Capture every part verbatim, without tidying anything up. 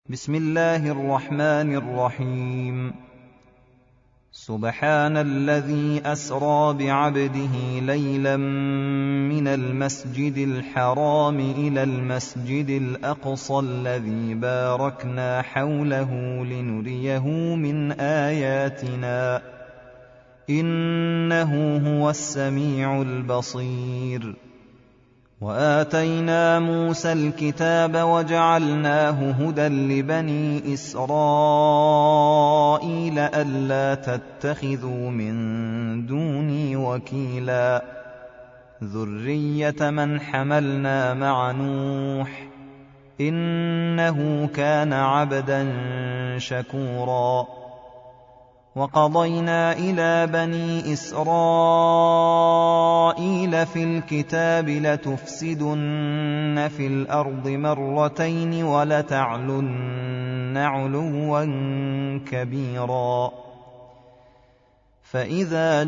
بسم الله الرحمن الرحيم. سبحان الذي أسرى بعبده ليلا من المسجد الحرام إلى المسجد الأقصى الذي باركنا حوله لنريه من آياتنا إنه هو السميع البصير. وآتينا موسى الكتاب وجعلناه هدى لبني إسرائيل ألا تتخذوا من دوني وكيلا ذرية من حملنا مع نوح إنه كان عبدا شكورا. وقضينا إلى بني إسرائيل في الكتاب لتفسدن في الأرض مرتين ولتعلن علوا كبيرا. فإذا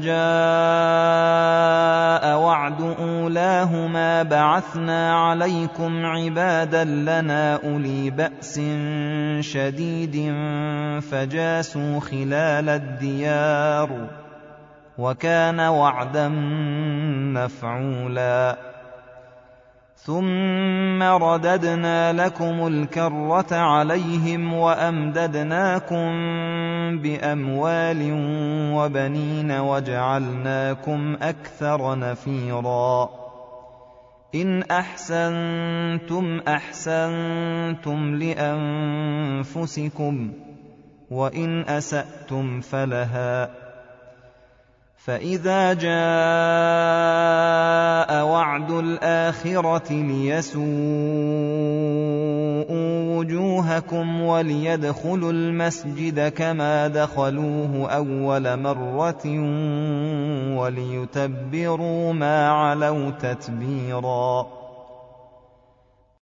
جاء وعد أولاهما بعثنا عليكم عبادا لنا أولي بأس شديد فجاسوا خلال الديار وكان وعدا مفعولا. ثم رددنا لكم الكرة عليهم وأمددناكم بأموال وبنين وجعلناكم أكثر نفيرا. إن أحسنتم أحسنتم لأنفسكم وإن أسأتم فلها. فإذا جاء وعد الآخرة ليسوءوا وجوهكم وليدخلوا المسجد كما دخلوه أول مرة وليتبروا ما علوا تتبيرا.